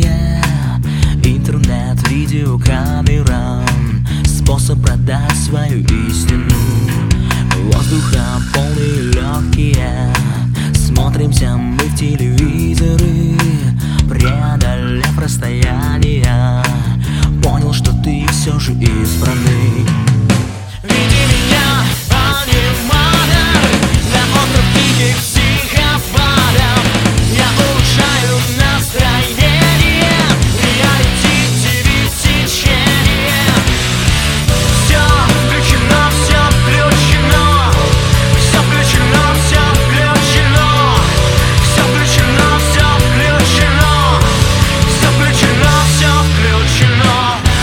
влияние. Интернет, видеокамера, способ продать свою истину. Воздуха полные легкие, смотримся мы в телевизоры. Преодолев расстояние, понял, что ты все же избранный. Веди меня, аниматор, на остров диких психопатов. Я улучшаю настроение, реалити ТВ течение. Все включено, все включено, все включено, все включено, все включено, все включено, все включено, все включено.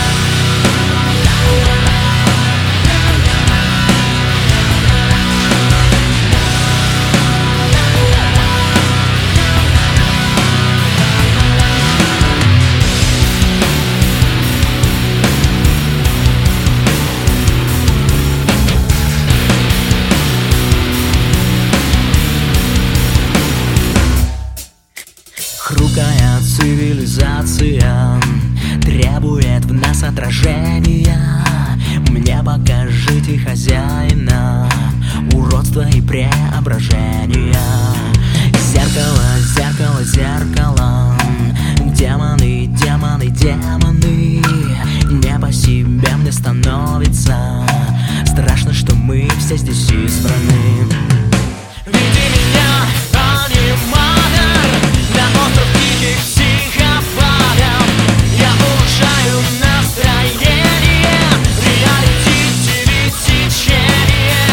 Хрупкая цивилизация требует в нас отражения. Мне покажите хозяина, уродства и преображения. Зеркало, зеркало, зеркало, демоны, демоны, демоны. Не по себе мне становится страшно, что мы все здесь избраны. Веди меня, аниматор, на остров диких психопатов. Я улучшаю настроение, реалити ТВ течение.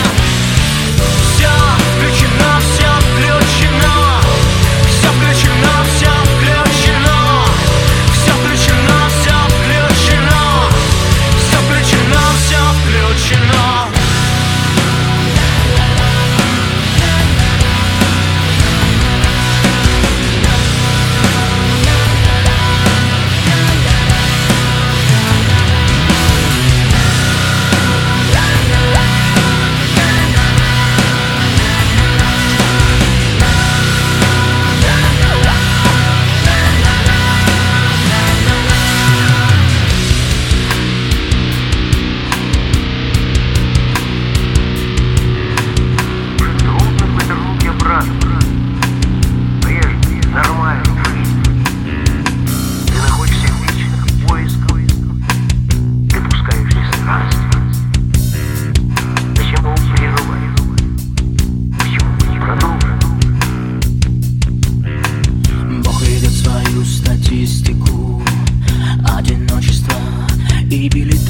Все включено, все включено, все включено, все включено, все включено, все включено, все включено, все включено. Статистику одиночества и билет